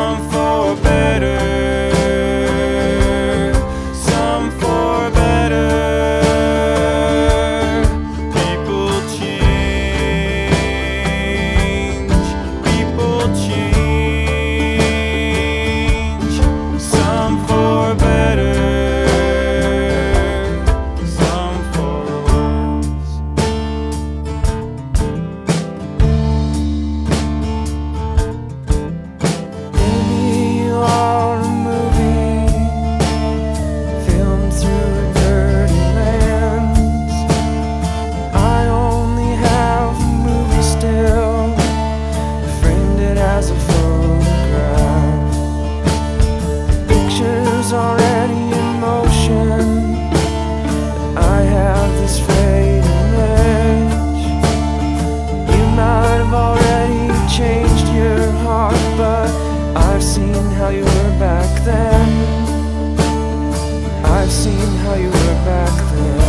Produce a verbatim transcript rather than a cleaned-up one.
some for better, some for better. People change, people change, some for better, some for worse. Maybe you are a movie filmed through a dirty lens. I only have a movie still, framed it as a photograph. Pictures already in motion, I have this fading edge. You might have already changed your heart, but I've seen how you were back then. I've seen how you were back then.